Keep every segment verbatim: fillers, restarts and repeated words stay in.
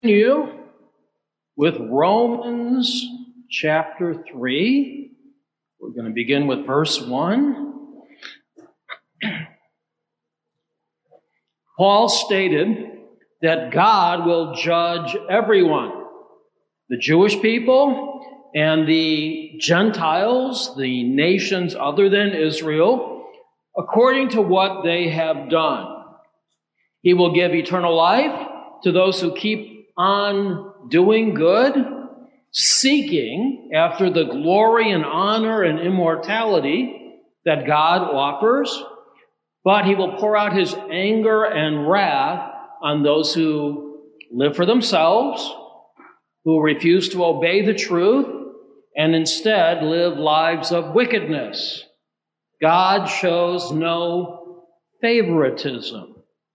continue with Romans chapter three. We're going to begin with verse one. Paul stated that God will judge everyone, the Jewish people and the Gentiles, the nations other than Israel, according to what they have done. He will give eternal life to those who keep on doing good, seeking after the glory and honor and immortality that God offers, but he will pour out his anger and wrath on those who live for themselves, who refuse to obey the truth, and instead live lives of wickedness. God shows no favoritism.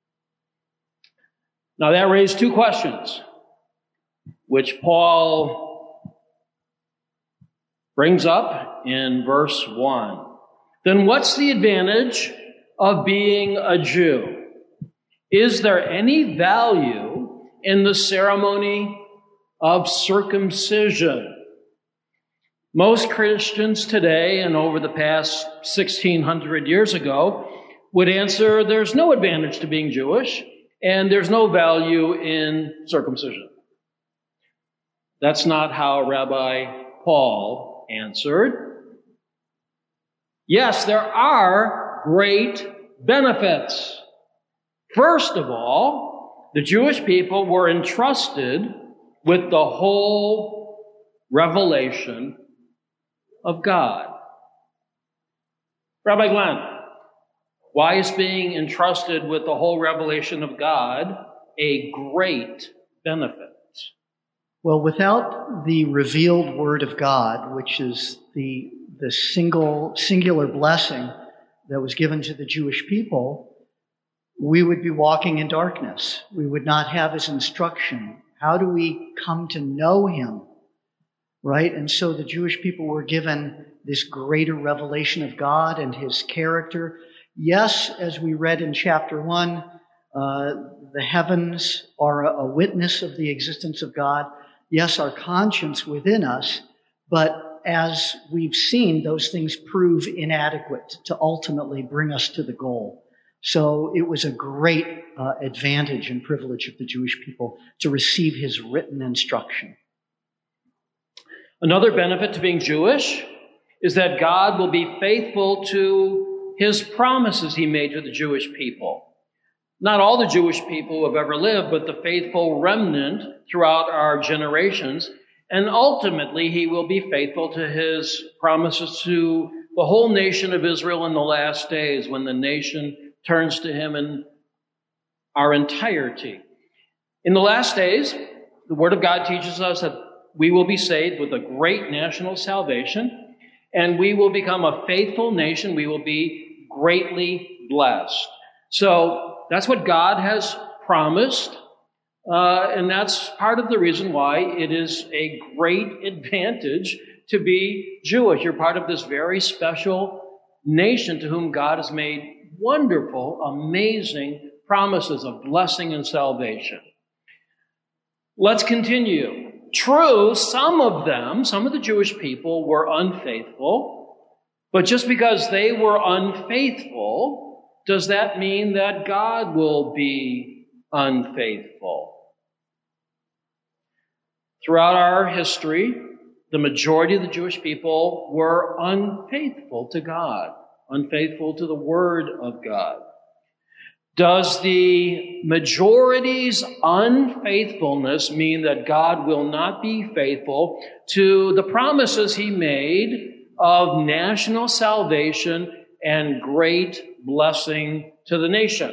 Now that raised two questions, which Paul brings up in verse one. Then what's the advantage of being a Jew? Is there any value in the ceremony of circumcision? Most Christians today and over the past sixteen hundred years ago would answer there's no advantage to being Jewish and there's no value in circumcision. That's not how Rabbi Paul answered. Yes, there are great benefits. First of all, the Jewish people were entrusted with the whole revelation of God. Rabbi Glenn, why is being entrusted with the whole revelation of God a great benefit? Well, without the revealed Word of God, which is the, the single, singular blessing that was given to the Jewish people, we would be walking in darkness. We would not have his instruction. How do we come to know him? Right? And so the Jewish people were given this greater revelation of God and his character. Yes, as we read in chapter one, uh, the heavens are a, a witness of the existence of God. Yes, our conscience within us, but as we've seen, those things prove inadequate to ultimately bring us to the goal. So it was a great uh, advantage and privilege of the Jewish people to receive his written instruction. Another benefit to being Jewish is that God will be faithful to his promises he made to the Jewish people. Not all the Jewish people who have ever lived, but the faithful remnant throughout our generations. And ultimately, he will be faithful to his promises to the whole nation of Israel in the last days, when the nation turns to him in our entirety. In the last days, the Word of God teaches us that we will be saved with a great national salvation, and we will become a faithful nation. We will be greatly blessed. So that's what God has promised, uh, and that's part of the reason why it is a great advantage to be Jewish. You're part of this very special nation to whom God has made wonderful, amazing promises of blessing and salvation. Let's continue. True, some of them, some of the Jewish people were unfaithful, but just because they were unfaithful, does that mean that God will be unfaithful? Throughout our history, the majority of the Jewish people were unfaithful to God, unfaithful to the Word of God. Does the majority's unfaithfulness mean that God will not be faithful to the promises he made of national salvation and great blessing to the nation?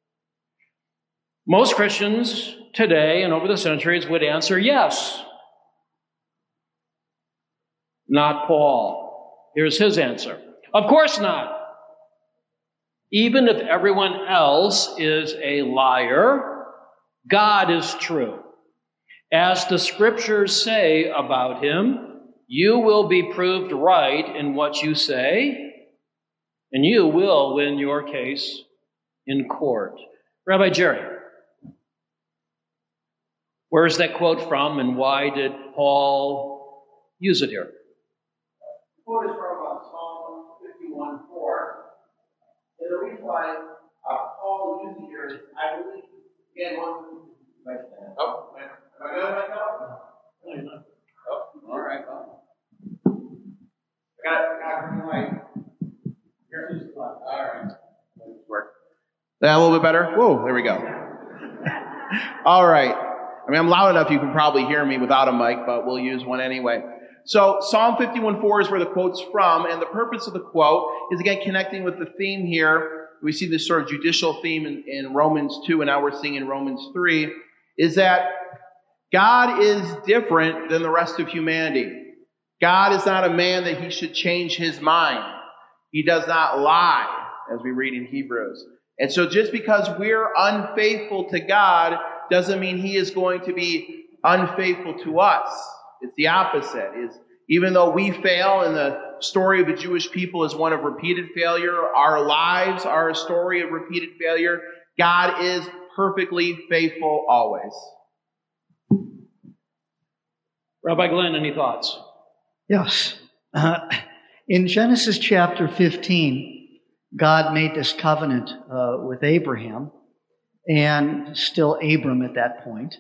Most Christians today and over the centuries would answer yes. Not Paul. Here's his answer. Of course not. Even if everyone else is a liar, God is true. As the scriptures say about him, you will be proved right in what you say, and you will win your case in court. Rabbi Jerry. Where is that quote from, and why did Paul use it here? The quote is from uh, Psalm fifty-one four. And the reason why uh, Paul uses it here is, I believe, again, one. Oh, am I good right now? No, you're not. Oh, all right. Well, I got, I got green light. Here's the left. All right. Work. That a little bit better? Whoa, there we go. All right. I mean, I'm loud enough you can probably hear me without a mic, but we'll use one anyway. So Psalm fifty-one four is where the quote's from, and the purpose of the quote is, again, connecting with the theme here. We see this sort of judicial theme in, in Romans two, and now we're seeing in Romans three, is that God is different than the rest of humanity. God is not a man that he should change his mind. He does not lie, as we read in Hebrews. And so just because we're unfaithful to God doesn't mean he is going to be unfaithful to us. It's the opposite. Is even though we fail, and the story of the Jewish people is one of repeated failure, our lives are a story of repeated failure, God is perfectly faithful always. Rabbi Glenn, any thoughts? Yes. Uh, in Genesis chapter fifteen, God made this covenant uh, with Abraham, and still Abram at that point,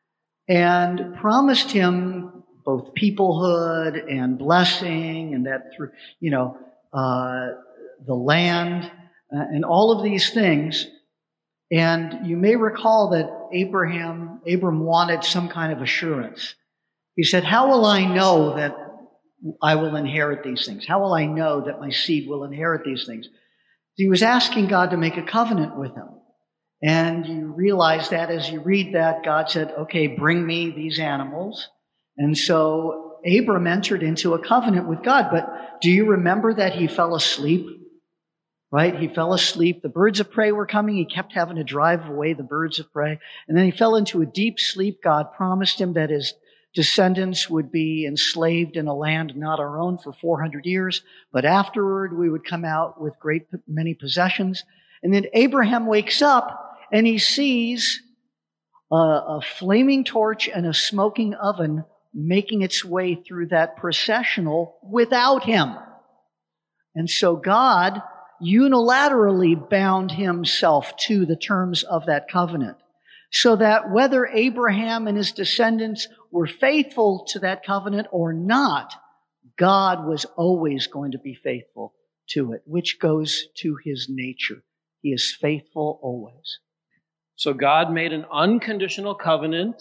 and promised him both peoplehood and blessing, and that through, you know, uh, the land, uh, and all of these things. And you may recall that Abraham, Abram wanted some kind of assurance. He said, how will I know that I will inherit these things? How will I know that my seed will inherit these things? He was asking God to make a covenant with him. And you realize that as you read that, God said, okay, bring me these animals. And so Abram entered into a covenant with God. But do you remember that he fell asleep? Right? He fell asleep. The birds of prey were coming. He kept having to drive away the birds of prey. And then he fell into a deep sleep. God promised him that his descendants would be enslaved in a land not our own for four hundred years. But afterward, we would come out with great many possessions. And then Abraham wakes up and he sees a, a flaming torch and a smoking oven making its way through that processional without him. And so God unilaterally bound himself to the terms of that covenant, so that whether Abraham and his descendants were faithful to that covenant or not, God was always going to be faithful to it, which goes to his nature. He is faithful always. So God made an unconditional covenant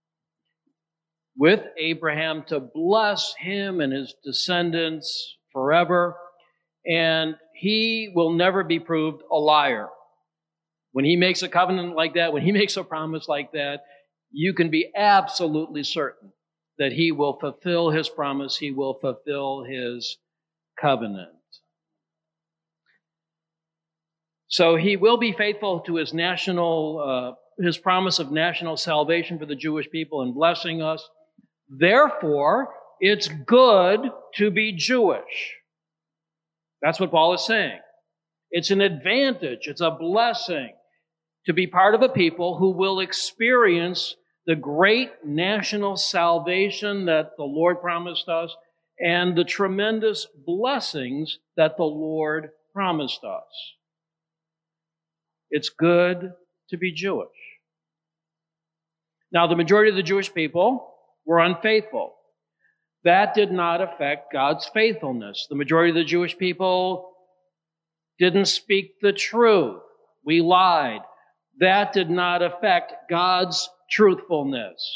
with Abraham to bless him and his descendants forever, and he will never be proved a liar. When he makes a covenant like that, when he makes a promise like that, you can be absolutely certain that he will fulfill his promise, he will fulfill his covenant. So he will be faithful to his national, uh, his promise of national salvation for the Jewish people and blessing us. Therefore, it's good to be Jewish. That's what Paul is saying. It's an advantage, it's a blessing to be part of a people who will experience the great national salvation that the Lord promised us and the tremendous blessings that the Lord promised us. It's good to be Jewish. Now, the majority of the Jewish people were unfaithful. That did not affect God's faithfulness. The majority of the Jewish people didn't speak the truth. We lied. That did not affect God's truthfulness.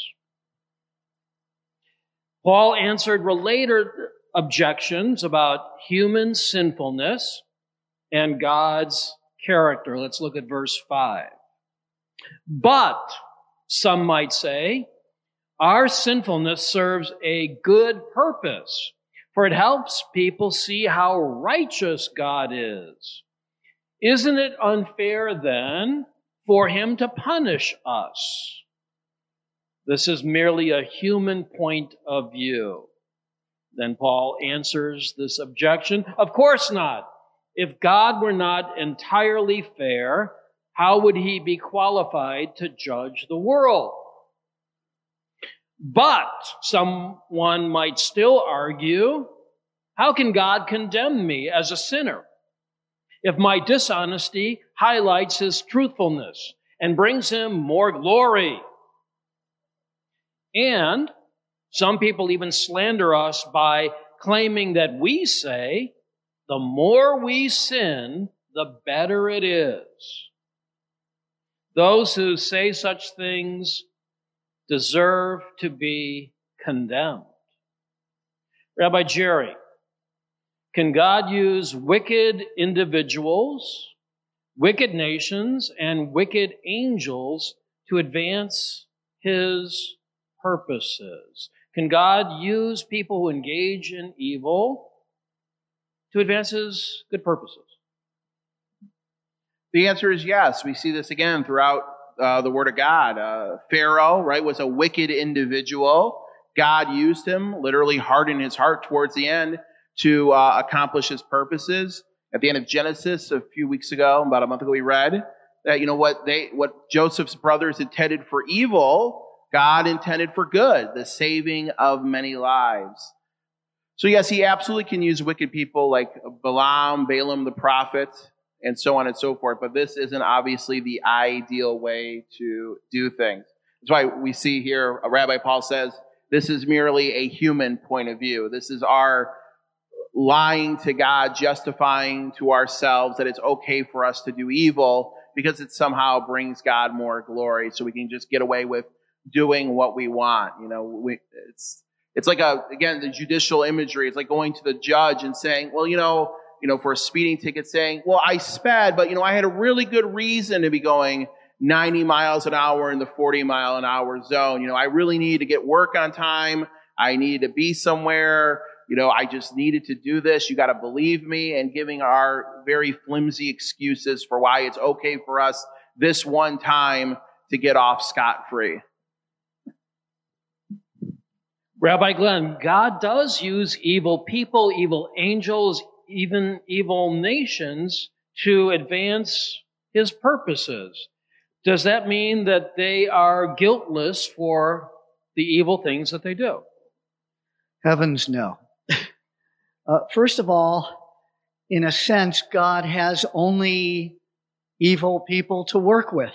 Paul answered related objections about human sinfulness and God's character. Let's look at verse five. But, some might say, our sinfulness serves a good purpose, for it helps people see how righteous God is. Isn't it unfair, then, for him to punish us? This is merely a human point of view. Then Paul answers this objection. Of course not. If God were not entirely fair, how would he be qualified to judge the world? But someone might still argue, how can God condemn me as a sinner if my dishonesty highlights his truthfulness and brings him more glory? And some people even slander us by claiming that we say, the more we sin, the better it is. Those who say such things deserve to be condemned. Rabbi Jerry, can God use wicked individuals, wicked nations, and wicked angels to advance his purposes? Can God use people who engage in evil to advance his good purposes? The answer is yes. We see this again throughout uh, the Word of God. Uh, Pharaoh, right, was a wicked individual. God used him, literally hardened his heart towards the end to uh, accomplish his purposes. At the end of Genesis, a few weeks ago, about a month ago, we read that, you know, what they, what Joseph's brothers intended for evil, God intended for good, the saving of many lives. So yes, he absolutely can use wicked people like Balaam, Balaam the prophet, and so on and so forth. But this isn't obviously the ideal way to do things. That's why we see here, Rabbi Paul says, this is merely a human point of view. This is our lying to God, justifying to ourselves that it's okay for us to do evil because it somehow brings God more glory, so we can just get away with doing what we want. You know, we, it's it's like a again the judicial imagery. It's like going to the judge and saying, well, you know, you know, for a speeding ticket, saying, well, I sped, but you know, I had a really good reason to be going ninety miles an hour in the forty mile an hour zone. You know, I really needed to get work on time. I needed to be somewhere. You know, I just needed to do this. You got to believe me, and giving our very flimsy excuses for why it's okay for us this one time to get off scot-free. Rabbi Glenn, God does use evil people, evil angels, even evil nations to advance his purposes. Does that mean that they are guiltless for the evil things that they do? Heavens, no. Uh, first of all, in a sense, God has only evil people to work with.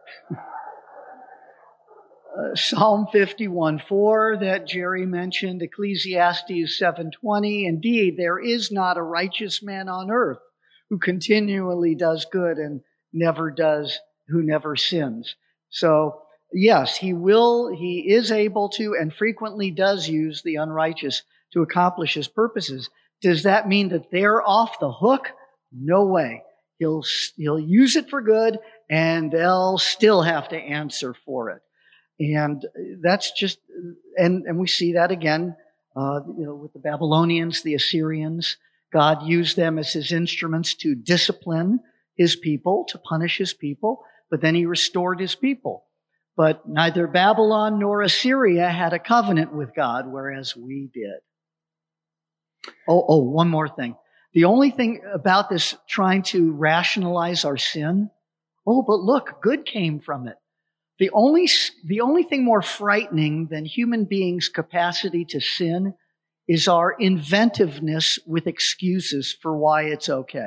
uh, Psalm fifty-one four that Jerry mentioned, Ecclesiastes seven twenty, indeed, there is not a righteous man on earth who continually does good and never does, who never sins. So, yes, he will, he is able to and frequently does use the unrighteous to accomplish his purposes. Does that mean that they're off the hook? No way. He'll, he'll use it for good, and they'll still have to answer for it. And that's just, and, and we see that again, uh, you know, with the Babylonians, the Assyrians. God used them as his instruments to discipline his people, to punish his people, but then he restored his people. But neither Babylon nor Assyria had a covenant with God, whereas we did. Oh, oh, one more thing. The only thing about this trying to rationalize our sin, oh, but look, good came from it. The only, the only thing more frightening than human beings' capacity to sin is our inventiveness with excuses for why it's okay.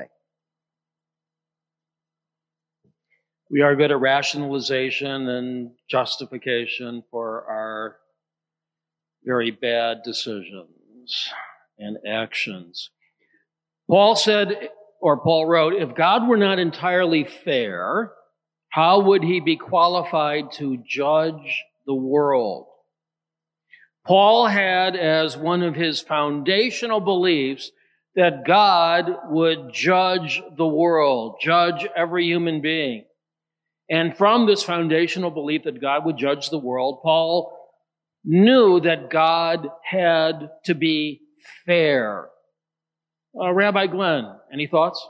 We are good at rationalization and justification for our very bad decisions and actions. Paul said, or Paul wrote, if God were not entirely fair, how would he be qualified to judge the world? Paul had as one of his foundational beliefs that God would judge the world, judge every human being. And from this foundational belief that God would judge the world, Paul knew that God had to be fair. Uh, Rabbi Glenn, any thoughts?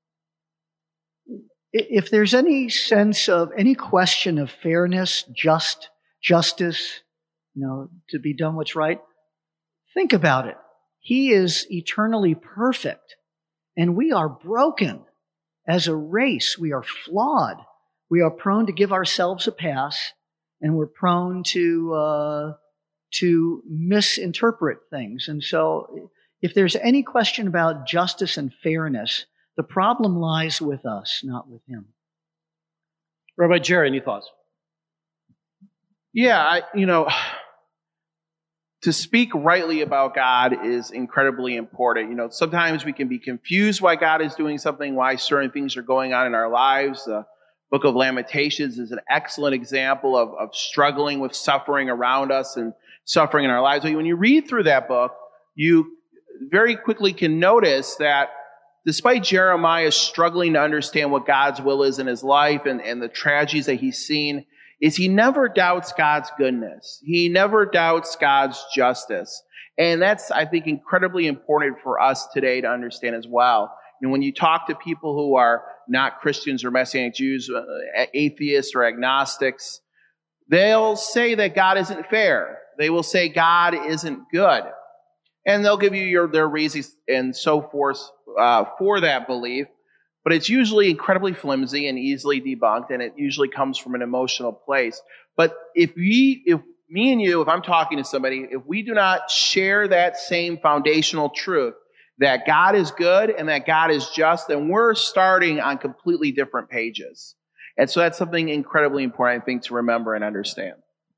If there's any sense of, any question of fairness, just, justice, you know, to be done what's right, think about it. He is eternally perfect, and we are broken. As a race, we are flawed. We are prone to give ourselves a pass, and we're prone to uh, to misinterpret things. And so if there's any question about justice and fairness, the problem lies with us, not with him. Rabbi Jerry, any thoughts? Yeah, I, you know, to speak rightly about God is incredibly important. You know, sometimes we can be confused why God is doing something, why certain things are going on in our lives. The Book of Lamentations is an excellent example of, of struggling with suffering around us and suffering in our lives. When you read through that book, you very quickly can notice that despite Jeremiah struggling to understand what God's will is in his life and, and the tragedies that he's seen, is he never doubts God's goodness. He never doubts God's justice. And that's, I think, incredibly important for us today to understand as well. And when you talk to people who are not Christians or Messianic Jews, uh, atheists or agnostics, they'll say that God isn't fair. They will say God isn't good. And they'll give you your, their reasons and so forth uh, for that belief. But it's usually incredibly flimsy and easily debunked, and it usually comes from an emotional place. But if we, if me and you, if I'm talking to somebody, if we do not share that same foundational truth, that God is good and that God is just, then we're starting on completely different pages. And so that's something incredibly important, I think, to remember and understand.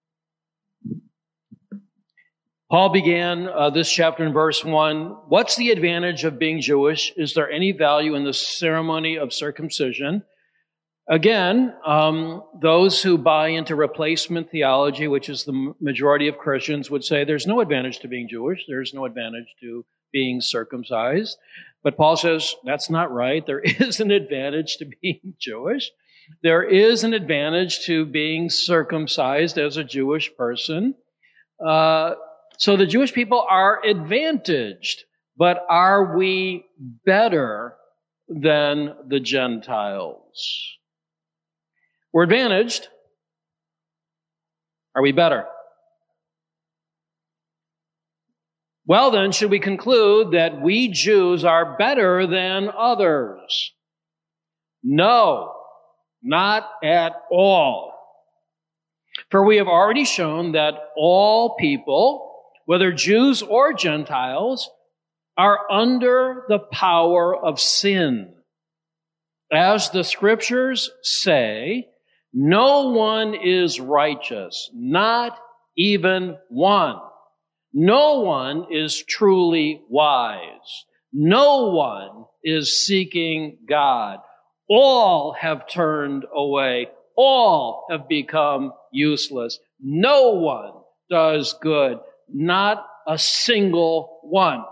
Paul began uh, this chapter in verse one. What's the advantage of being Jewish? Is there any value in the ceremony of circumcision? Again, um, those who buy into replacement theology, which is the majority of Christians, would say there's no advantage to being Jewish. There's no advantage to being circumcised. But Paul says that's not right. There is an advantage to being Jewish. There is an advantage to being circumcised as a Jewish person. Uh, So the Jewish people are advantaged, but are we better than the Gentiles? We're advantaged. Are we better? Well, then, should we conclude that we Jews are better than others? No, not at all. For we have already shown that all people, whether Jews or Gentiles, are under the power of sin. As the Scriptures say, no one is righteous, not even one. No one is truly wise. No one is seeking God. All have turned away. All have become useless. No one does good. Not a single one.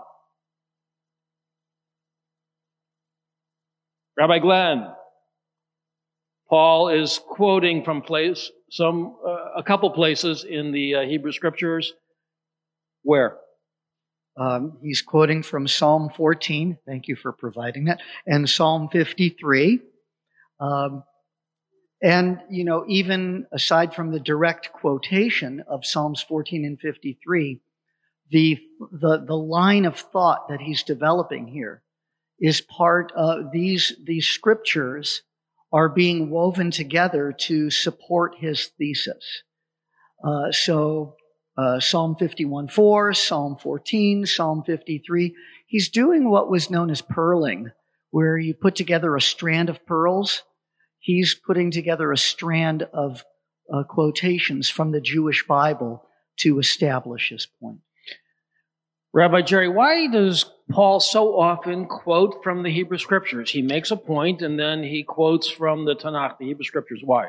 Rabbi Glenn, Paul is quoting from place, some, uh, a couple places in the uh, Hebrew Scriptures. Where? Um, he's quoting from Psalm fourteen. Thank you for providing that. And Psalm fifty-three. Um, and, you know, even aside from the direct quotation of Psalms fourteen and fifty-three, the, the, the line of thought that he's developing here is part of these, these scriptures are being woven together to support his thesis. Uh, so, uh, Psalm fifty-one four, Psalm fourteen, Psalm fifty-three, he's doing what was known as pearling, where you put together a strand of pearls. He's putting together a strand of uh, quotations from the Jewish Bible to establish his point. Rabbi Jerry, why does Paul so often quote from the Hebrew Scriptures? He makes a point and then he quotes from the Tanakh, the Hebrew Scriptures. Why?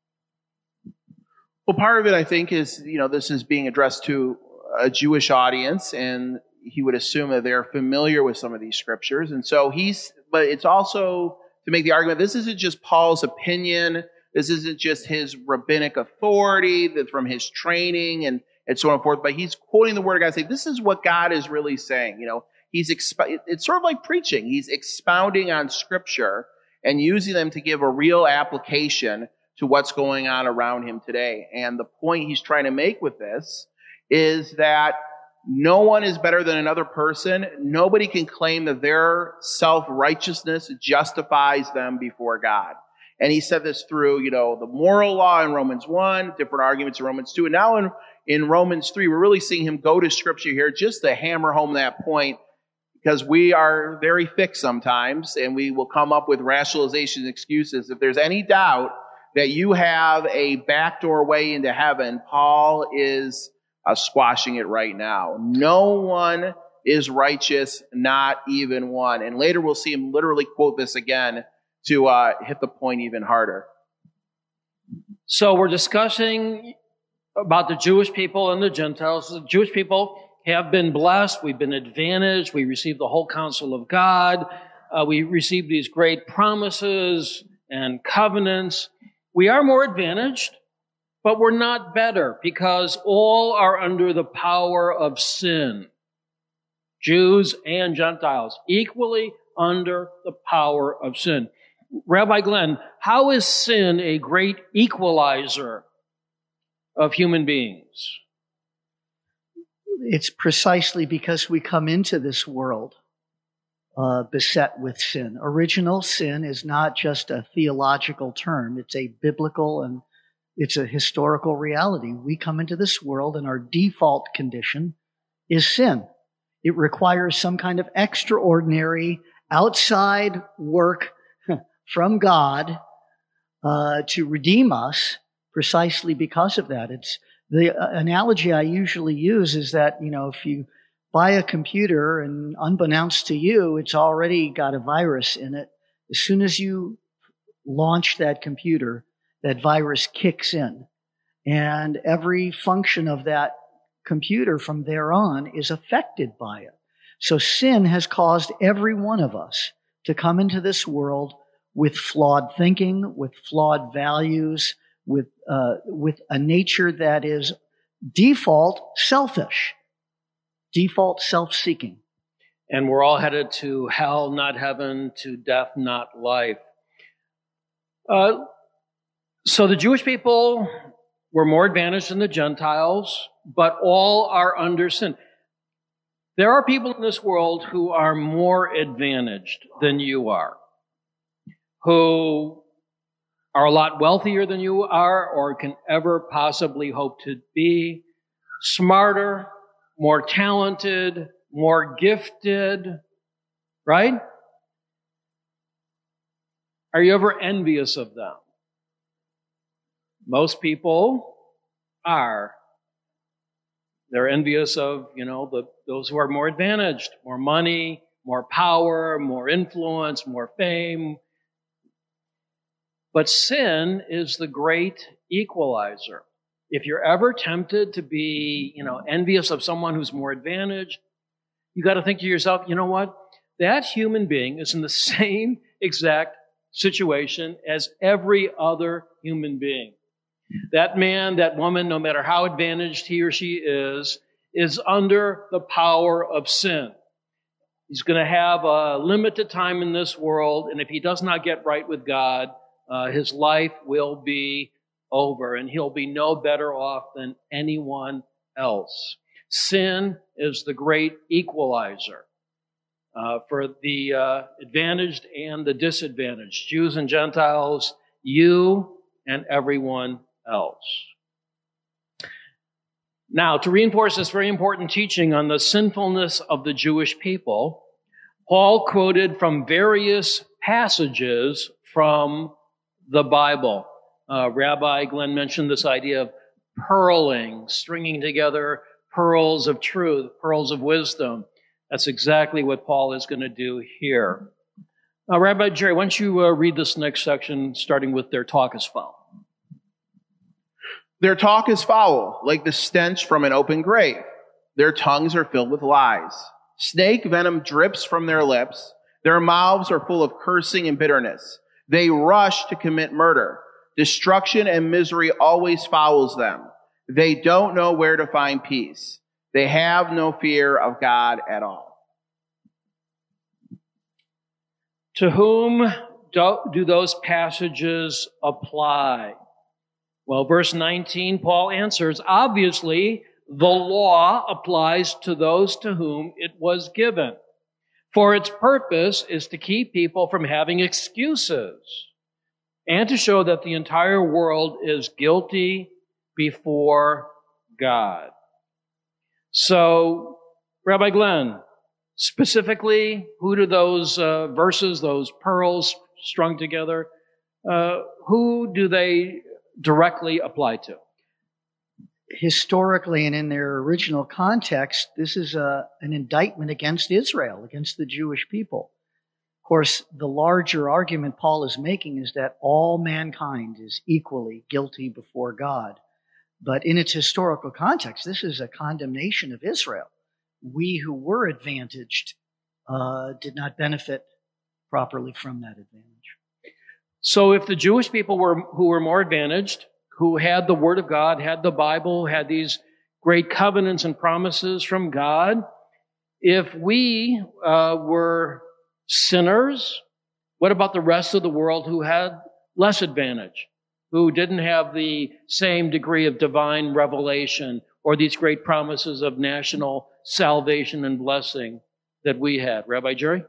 Well, part of it, I think, is, you know, this is being addressed to a Jewish audience, and he would assume that they're familiar with some of these scriptures. And so he's, but it's also to make the argument, this isn't just Paul's opinion. This isn't just his rabbinic authority that from his training and, and so on and forth, but he's quoting the word of God, saying, this is what God is really saying. You know, he's, exp- it's sort of like preaching. He's expounding on scripture and using them to give a real application to what's going on around him today. And the point he's trying to make with this is that no one is better than another person. Nobody can claim that their self-righteousness justifies them before God. And he said this through, you know, the moral law in Romans one, different arguments in Romans two, and now in, in Romans three. We're really seeing him go to Scripture here just to hammer home that point, because we are very fixed sometimes, and we will come up with rationalizations and excuses. If there's any doubt that you have a backdoor way into heaven, Paul is uh, squashing it right now. No one is righteous, not even one. And later we'll see him literally quote this again to uh, hit the point even harder. So we're discussing about the Jewish people and the Gentiles. The Jewish people have been blessed. We've been advantaged. We received the whole counsel of God. Uh, we received these great promises and covenants. We are more advantaged, but we're not better, because all are under the power of sin. Jews and Gentiles, equally under the power of sin. Rabbi Glenn, how is sin a great equalizer of human beings? It's precisely because we come into this world uh, beset with sin. Original sin is not just a theological term. It's a biblical and it's a historical reality. We come into this world and our default condition is sin. It requires some kind of extraordinary outside work from God uh, to redeem us precisely because of that. It's the analogy I usually use is that, you know, if you buy a computer and unbeknownst to you, it's already got a virus in it. As soon as you launch that computer, that virus kicks in. And every function of that computer from there on is affected by it. So sin has caused every one of us to come into this world with flawed thinking, with flawed values, with uh, with a nature that is default selfish, default self-seeking. And we're all headed to hell, not heaven, to death, not life. Uh, so the Jewish people were more advantaged than the Gentiles, but all are under sin. There are people in this world who are more advantaged than you are, who are a lot wealthier than you are or can ever possibly hope to be, smarter, more talented, more gifted, right? Are you ever envious of them? Most people are. They're envious of, you know, the, those who are more advantaged, more money, more power, more influence, more fame. But sin is the great equalizer. If you're ever tempted to be, you know, envious of someone who's more advantaged, you got to think to yourself, you know what? That human being is in the same exact situation as every other human being. That man, that woman, no matter how advantaged he or she is, is under the power of sin. He's going to have a limited time in this world, and if he does not get right with God, uh, his life will be over, and he'll be no better off than anyone else. Sin is the great equalizer uh, for the uh, advantaged and the disadvantaged, Jews and Gentiles, you and everyone else. Now, to reinforce this very important teaching on the sinfulness of the Jewish people, Paul quoted from various passages from the Bible. Uh, Rabbi Glenn mentioned this idea of pearling, stringing together pearls of truth, pearls of wisdom. That's exactly what Paul is going to do here. Uh, Rabbi Jerry, why don't you uh, read this next section, starting with their talk is foul. Their talk is foul, like the stench from an open grave. Their tongues are filled with lies. Snake venom drips from their lips. Their mouths are full of cursing and bitterness. They rush to commit murder. Destruction and misery always follows them. They don't know where to find peace. They have no fear of God at all. To whom do, do those passages apply? Well, verse nineteen, Paul answers, obviously, the law applies to those to whom it was given, for its purpose is to keep people from having excuses and to show that the entire world is guilty before God. So, Rabbi Glenn, specifically, who do those uh, verses, those pearls strung together, uh, who do they directly apply to? Historically and in their original context, this is a, an indictment against Israel, against the Jewish people. Of course, the larger argument Paul is making is that all mankind is equally guilty before God. But in its historical context, this is a condemnation of Israel. We who were advantaged uh, did not benefit properly from that advantage. So if the Jewish people were who were more advantaged, who had the Word of God, had the Bible, had these great covenants and promises from God, if we uh, were sinners, what about the rest of the world who had less advantage, who didn't have the same degree of divine revelation or these great promises of national salvation and blessing that we had? Rabbi Jerry?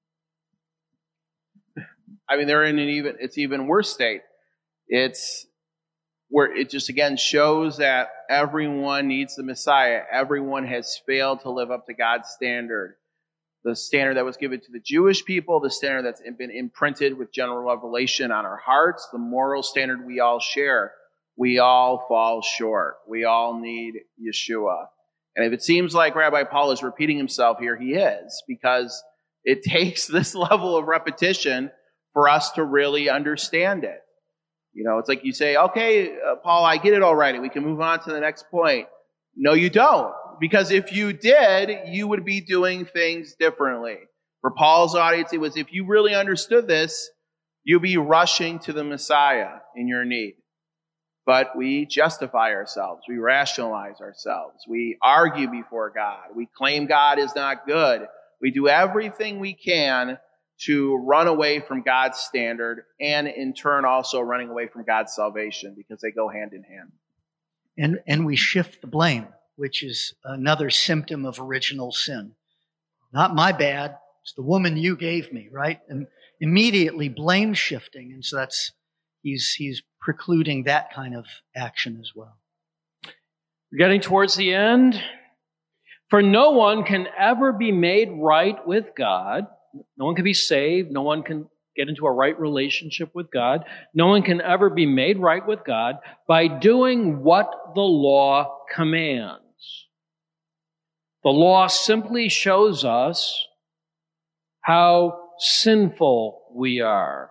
I mean, they're in an even, it's even worse state. It's where it just again shows that everyone needs the Messiah. Everyone has failed to live up to God's standard. The standard that was given to the Jewish people, the standard that's been imprinted with general revelation on our hearts, the moral standard we all share. We all fall short. We all need Yeshua. And if it seems like Rabbi Paul is repeating himself here, he is, because it takes this level of repetition for us to really understand it. You know, it's like you say, okay, uh, Paul, I get it already. We can move on to the next point. No, you don't. Because if you did, you would be doing things differently. For Paul's audience, it was if you really understood this, you'd be rushing to the Messiah in your need. But we justify ourselves. We rationalize ourselves. We argue before God. We claim God is not good. We do everything we can to run away from God's standard and in turn also running away from God's salvation because they go hand in hand. And, and we shift the blame, which is another symptom of original sin. Not my bad. It's the woman you gave me, right? And immediately blame shifting. And so that's, he's, he's precluding that kind of action as well. We're getting towards the end. For no one can ever be made right with God. No one can be saved. No one can get into a right relationship with God. No one can ever be made right with God by doing what the law commands. The law simply shows us how sinful we are.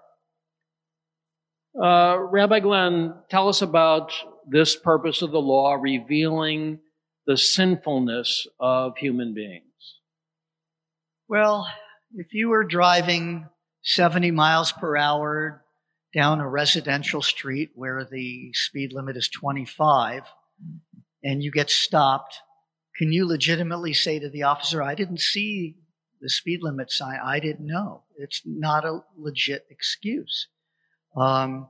Uh, Rabbi Glenn, tell us about this purpose of the law, revealing the sinfulness of human beings. Well, if you were driving seventy miles per hour down a residential street where the speed limit is twenty-five and you get stopped, can you legitimately say to the officer, I didn't see the speed limit sign, I didn't know? It's not a legit excuse. Um,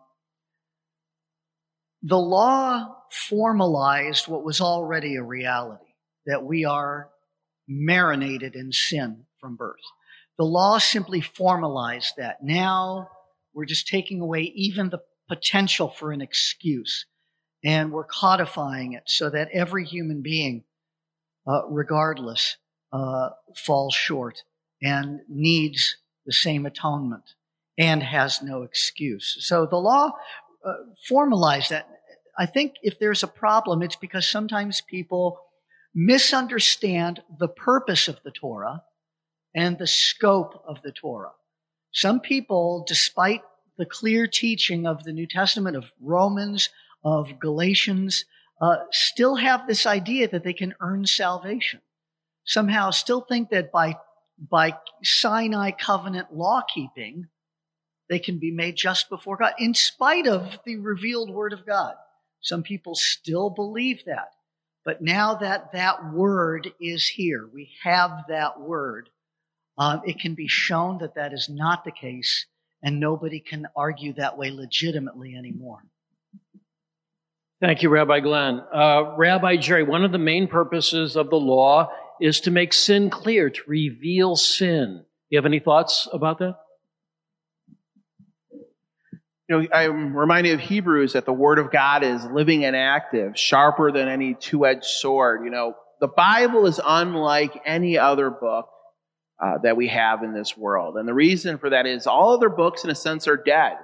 the law formalized what was already a reality, that we are marinated in sin from birth. The law simply formalized that. Now we're just taking away even the potential for an excuse, and we're codifying it so that every human being, uh, regardless, uh, falls short and needs the same atonement and has no excuse. So the law uh, formalized that. I think if there's a problem, it's because sometimes people misunderstand the purpose of the Torah and the scope of the Torah. Some people, despite the clear teaching of the New Testament, of Romans, of Galatians, uh, still have this idea that they can earn salvation. Somehow still think that by, by Sinai covenant law keeping, they can be made just before God, in spite of the revealed Word of God. Some people still believe that. But now that that Word is here, we have that Word, Um, it can be shown that that is not the case, and nobody can argue that way legitimately anymore. Thank you, Rabbi Glenn. Uh, Rabbi Jerry, one of the main purposes of the law is to make sin clear, to reveal sin. You have any thoughts about that? You know, I'm reminded of Hebrews that the Word of God is living and active, sharper than any two-edged sword. You know, the Bible is unlike any other book uh, that we have in this world. And the reason for that is all other books, in a sense, are dead.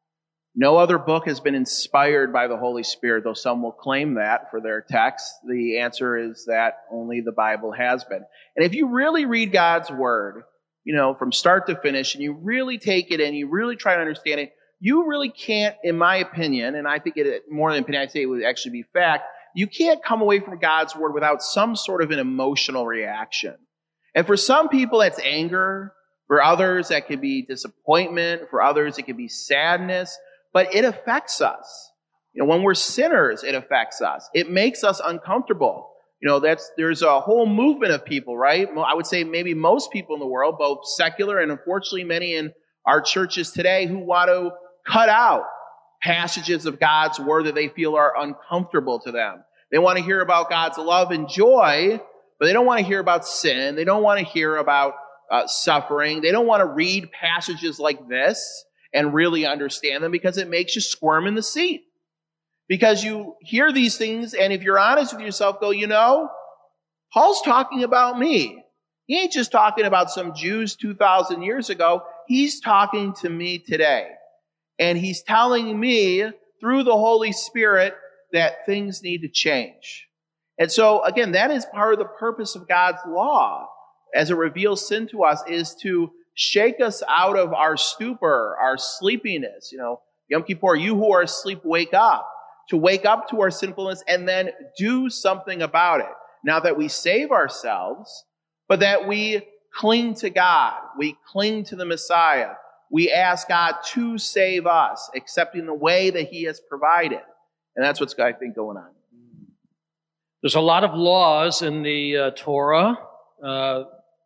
No other book has been inspired by the Holy Spirit, though some will claim that for their text. The answer is that only the Bible has been. And if you really read God's Word, you know, from start to finish, and you really take it and you really try to understand it, you really can't, in my opinion, and I think it more than opinion, I say it would actually be fact, you can't come away from God's Word without some sort of an emotional reaction. And for some people, that's anger. For others, that could be disappointment. For others, it could be sadness. But it affects us. You know, when we're sinners, it affects us. It makes us uncomfortable. You know, that's, there's a whole movement of people, right? I would say maybe most people in the world, both secular and unfortunately many in our churches today, who want to cut out passages of God's Word that they feel are uncomfortable to them. They want to hear about God's love and joy, but they don't want to hear about sin. They don't want to hear about uh, suffering. They don't want to read passages like this and really understand them because it makes you squirm in the seat. Because you hear these things, and if you're honest with yourself, go, you know, Paul's talking about me. He ain't just talking about some Jews two thousand years ago. He's talking to me today. And he's telling me through the Holy Spirit that things need to change. And so, again, that is part of the purpose of God's law as it reveals sin to us, is to shake us out of our stupor, our sleepiness. You know, Yom Kippur, you who are asleep, wake up. To wake up to our sinfulness and then do something about it. Not that we save ourselves, but that we cling to God. We cling to the Messiah. We ask God to save us, accepting the way that He has provided. And that's what's, I think, going on. There's a lot of laws in the uh, Torah, uh,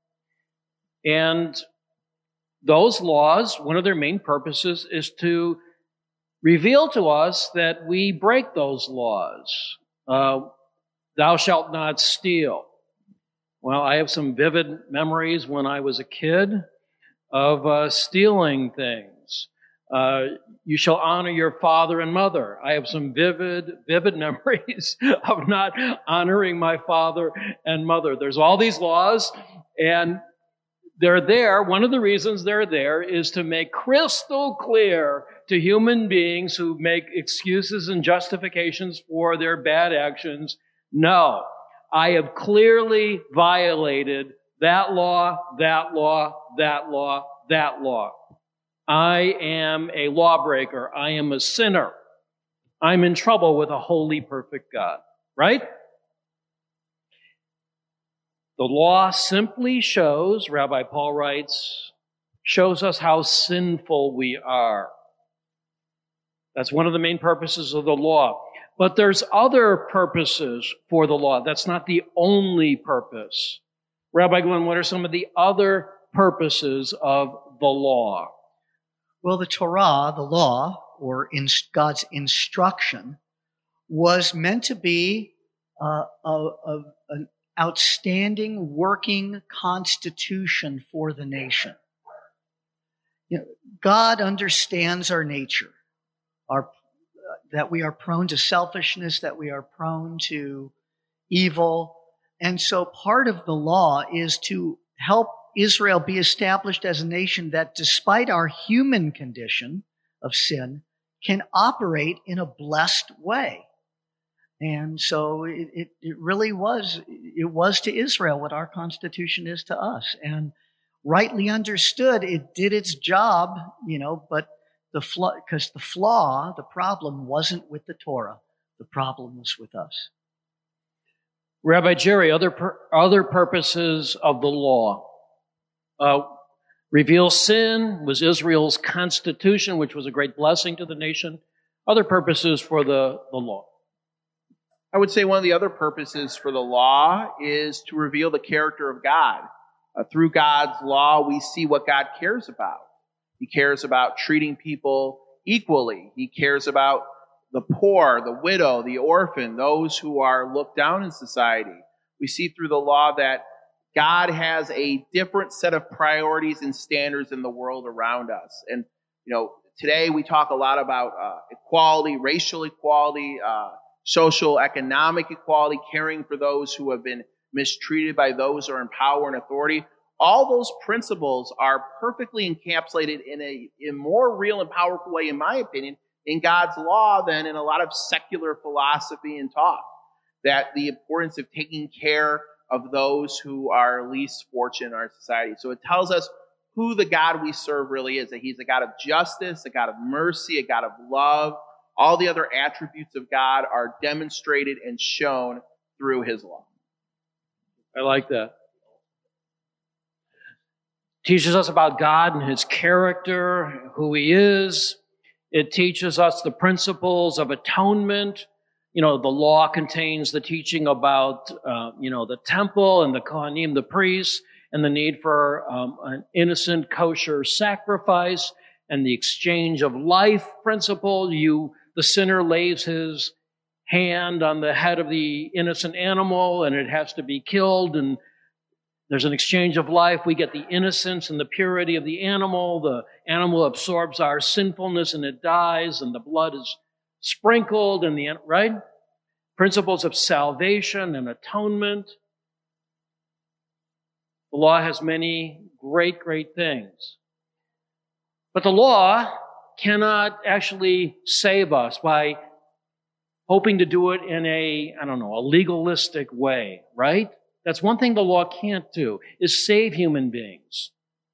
and those laws, one of their main purposes is to reveal to us that we break those laws. Uh, Thou shalt not steal. Well, I have some vivid memories when I was a kid of uh, stealing things. Uh, you shall honor your father and mother. I have some vivid, vivid memories of not honoring my father and mother. There's all these laws, and they're there. One of the reasons they're there is to make crystal clear to human beings who make excuses and justifications for their bad actions, no, I have clearly violated that law, that law, that law, that law. I am a lawbreaker. I am a sinner. I'm in trouble with a holy, perfect God, right? The law simply shows, Rabbi Paul writes, shows us how sinful we are. That's one of the main purposes of the law. But there's other purposes for the law. That's not the only purpose. Rabbi Glenn, what are some of the other purposes of the law? Well, the Torah, the law, or in God's instruction, was meant to be uh, a, a, an outstanding working constitution for the nation. You know, God understands our nature, our, uh, that we are prone to selfishness, that we are prone to evil. And so part of the law is to help Israel be established as a nation that, despite our human condition of sin, can operate in a blessed way. And so it, it, it really was, it was to Israel what our Constitution is to us. And rightly understood, it did its job, you know, but the flaw, because the flaw, the problem wasn't with the Torah. The problem was with us. Rabbi Jerry, other pur- other purposes of the law. Uh, reveal sin was Israel's constitution, which was a great blessing to the nation. Other purposes for the, the law. I would say one of the other purposes for the law is to reveal the character of God. Uh, through God's law, we see what God cares about. He cares about treating people equally. He cares about the poor, the widow, the orphan, those who are looked down in society. We see through the law that God has a different set of priorities and standards in the world around us. And, you know, today we talk a lot about uh, equality, racial equality, uh, social, economic equality, caring for those who have been mistreated by those who are in power and authority. All those principles are perfectly encapsulated in a, a more real and powerful way, in my opinion, in God's law than in a lot of secular philosophy and talk. That the importance of taking care of those who are least fortunate in our society. So it tells us who the God we serve really is, that he's a God of justice, a God of mercy, a God of love. All the other attributes of God are demonstrated and shown through his law. I like that. Teaches us about God and his character, who he is. It teaches us the principles of atonement. You know, the law contains the teaching about, uh, you know, the temple and the Kohanim, the priests, and the need for um, an innocent kosher sacrifice and the exchange of life principle. You, the sinner lays his hand on the head of the innocent animal and it has to be killed, and there's an exchange of life. We get the innocence and the purity of the animal. The animal absorbs our sinfulness and it dies, and the blood is sprinkled, and the, right? Principles of salvation and atonement. The law has many great, great things. But the law cannot actually save us by hoping to do it in a, I don't know, a legalistic way, right? That's one thing the law can't do, is save human beings.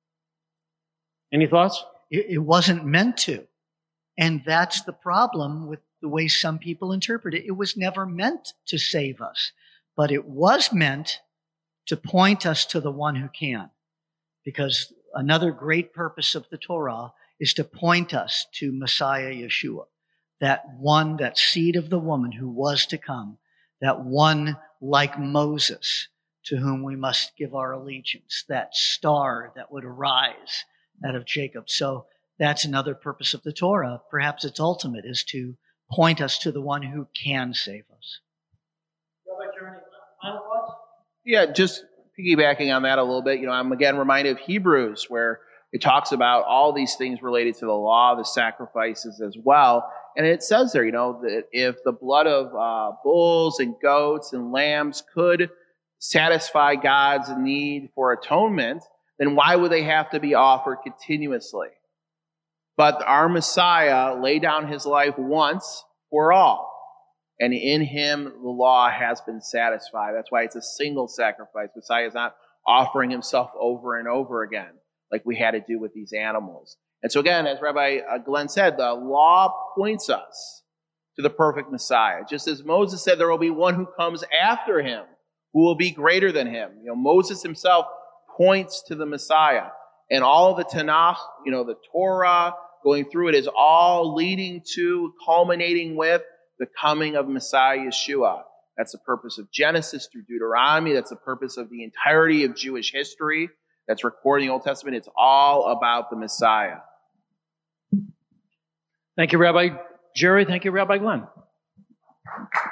Any thoughts? It, it wasn't meant to. And that's the problem with the way some people interpret it. It was never meant to save us, but it was meant to point us to the one who can. Because another great purpose of the Torah is to point us to Messiah Yeshua, that one, that seed of the woman who was to come, that one like Moses, to whom we must give our allegiance, that star that would arise out of Jacob. So that's another purpose of the Torah. Perhaps its ultimate is to point us to the one who can save us. Rabbi Jeremy, final thoughts? Yeah, just piggybacking on that a little bit, you know, I'm again reminded of Hebrews, where it talks about all these things related to the law, the sacrifices as well. And it says there, you know, that if the blood of uh, bulls and goats and lambs could satisfy God's need for atonement, then why would they have to be offered continuously? But our Messiah laid down his life once for all. And in him, the law has been satisfied. That's why it's a single sacrifice. Messiah is not offering himself over and over again, like we had to do with these animals. And so again, as Rabbi Glenn said, the law points us to the perfect Messiah. Just as Moses said, there will be one who comes after him, who will be greater than him. You know, Moses himself points to the Messiah. And all the Tanakh, you know, the Torah, going through it is all leading to, culminating with the coming of Messiah Yeshua. That's the purpose of Genesis through Deuteronomy. That's the purpose of the entirety of Jewish history that's recorded in the Old Testament. It's all about the Messiah. Thank you, Rabbi Jerry. Thank you, Rabbi Glenn.